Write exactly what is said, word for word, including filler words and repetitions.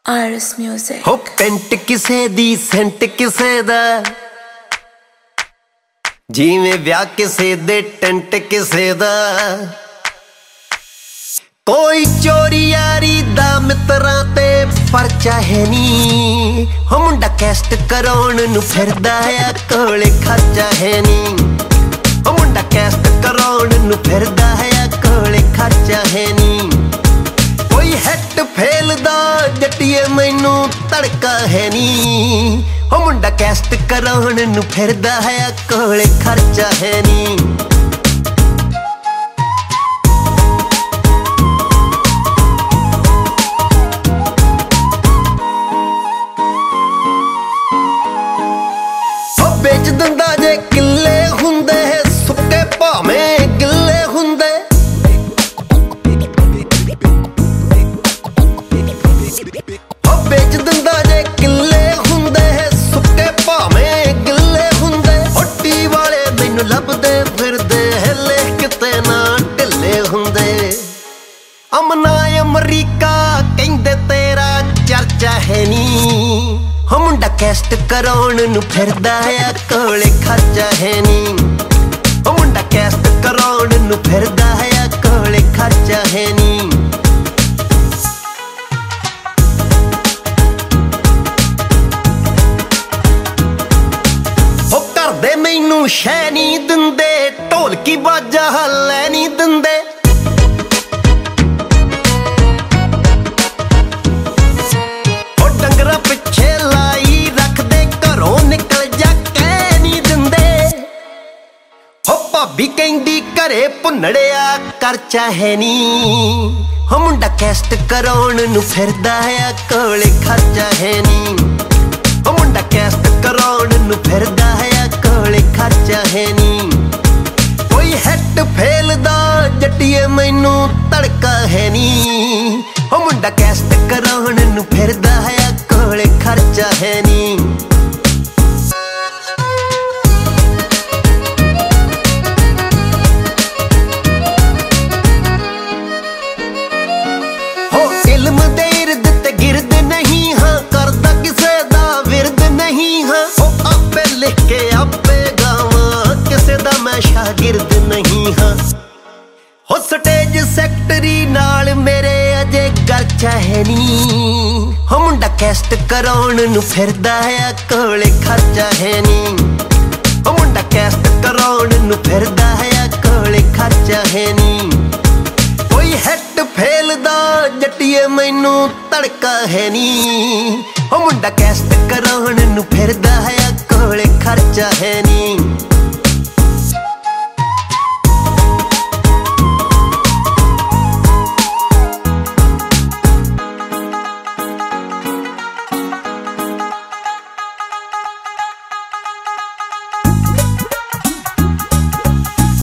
Iris Music। हो paint किसे दी Saint किसे दा, जिवें ब्याह किसे दे टेंट किसे दा। कोई चोरी यारी दा मित्रां ते परचा है नी, हो मुंडा कैस्ट कराउण नूं फिरदा आ कोले खर्चा है नी। हो मुंडा कैस्ट कराउण नूं फिरदा आ कोले खर्चा है नी। कोई हिट फेल दा जट्टिए मैनू तड़का है नी, हो मुंडा कैस्ट कराउण नूं फिरदा आ कोले खर्चा है नी। बेच दिंदा जे किले हुंदे सुक्के भावें गिले हुंदे। हो बेच दिंदा जे किले हुंदे सुक्के भावें गिले हुंदे। हट्टी वाले मैनू लभदे फिरदे हिले किते ना ढिले हुंदे। अमना अमरीका कहंदे तेरा चर्चा है नी, हो मुंडा कैस्ट कराउण नूं फिरदा आ कोले खर्चा है नी। हो मुंडा कैस्ट कराउण नूं फिरदा आ कोले खर्चा है नी। हो करदे मैनू शै नी दिंदे, ढोलकी बाजा हल्लै नी दिंदे। हो डंगरा पिछे भाभी कहंदी घरे भुन्नड़िया करचा है नी, हो मुंडा कैस्ट कराउण नूं फिरदा आ कोले खर्चा है नी। हो मुंडा कैस्ट कराउण नूं फिरदा आ कोले खर्चा है नी। कोई हिट फेल दा जट्टिए मैनू तड़का है नी, हो मुंडा कैस्ट कराउण नूं फिरदा आ कोले खर्चा है नी। इल्म दे इर्द ते गिरद नहीं हाँ, करदा किसे दा विरद नहीं हाँ। हो आपे लिख के आपे गावां, किसे दा मैं शागिर्द नहीं हाँ। हो स्टेज सैकटरी नाल मेरे अजे गरचा है नी, हो मुंडा कैस्ट कराउण नूं फिरदा आ कोले खर्चा है नी। हो मुंडा कैस्ट कराउण नूं फिरदा आ कोले खर्चा है नी। कोई हिट फेल दा जट्टिए मैनू तड़का है नी, हो मुंडा कैस्ट कराउण नूं फिरदा आ कोले खर्चा है नी।